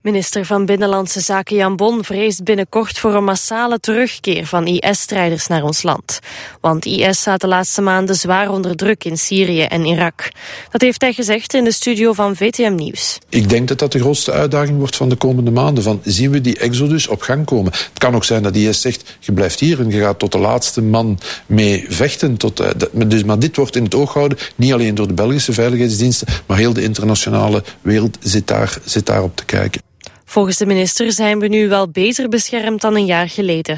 Minister van Binnenlandse Zaken Jan Bon vreest binnenkort voor een massale terugkeer van IS-strijders naar ons land. Want IS staat de laatste maanden zwaar onder druk in Syrië en Irak. Dat heeft hij gezegd in de studio van VTM Nieuws. Ik denk dat dat de grootste uitdaging wordt van de komende maanden. Zien we die exodus op gang komen? Het kan ook zijn dat IS zegt, je blijft hier en je gaat tot de laatste man mee vechten. Maar dit wordt in het oog gehouden, niet alleen door de Belgische veiligheidsdiensten, maar heel de internationale wereld zit daar op te kijken. Volgens de minister zijn we nu wel beter beschermd dan een jaar geleden.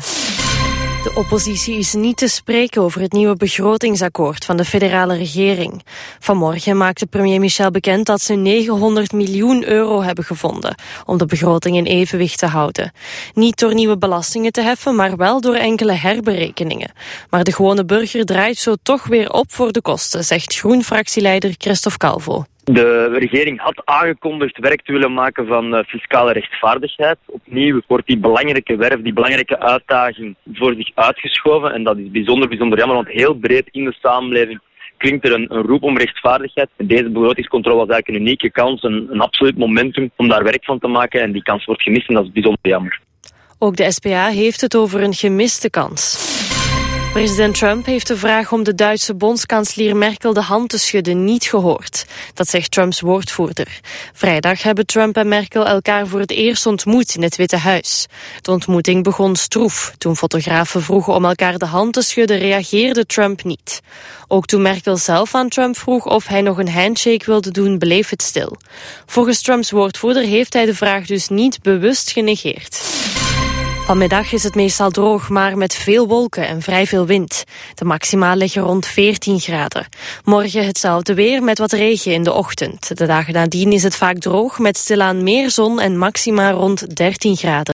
De oppositie is niet te spreken over het nieuwe begrotingsakkoord van de federale regering. Vanmorgen maakte premier Michel bekend dat ze 900 miljoen euro hebben gevonden om de begroting in evenwicht te houden. Niet door nieuwe belastingen te heffen, maar wel door enkele herberekeningen. Maar de gewone burger draait zo toch weer op voor de kosten, zegt Groen-fractieleider Christophe Calvo. De regering had aangekondigd werk te willen maken van fiscale rechtvaardigheid. Opnieuw wordt die belangrijke werf, die belangrijke uitdaging voor zich uitgeschoven. En dat is bijzonder jammer, want heel breed in de samenleving klinkt er een roep om rechtvaardigheid. En deze begrotingscontrole was eigenlijk een unieke kans, een absoluut momentum om daar werk van te maken. En die kans wordt gemist en dat is bijzonder jammer. Ook de SPA heeft het over een gemiste kans. President Trump heeft de vraag om de Duitse bondskanselier Merkel de hand te schudden niet gehoord. Dat zegt Trumps woordvoerder. Vrijdag hebben Trump en Merkel elkaar voor het eerst ontmoet in het Witte Huis. De ontmoeting begon stroef. Toen fotografen vroegen om elkaar de hand te schudden, reageerde Trump niet. Ook toen Merkel zelf aan Trump vroeg of hij nog een handshake wilde doen, bleef het stil. Volgens Trumps woordvoerder heeft hij de vraag dus niet bewust genegeerd. Vanmiddag is het meestal droog, maar met veel wolken en vrij veel wind. De maxima liggen rond 14 graden. Morgen hetzelfde weer met wat regen in de ochtend. De dagen nadien is het vaak droog met stilaan meer zon en maxima rond 13 graden.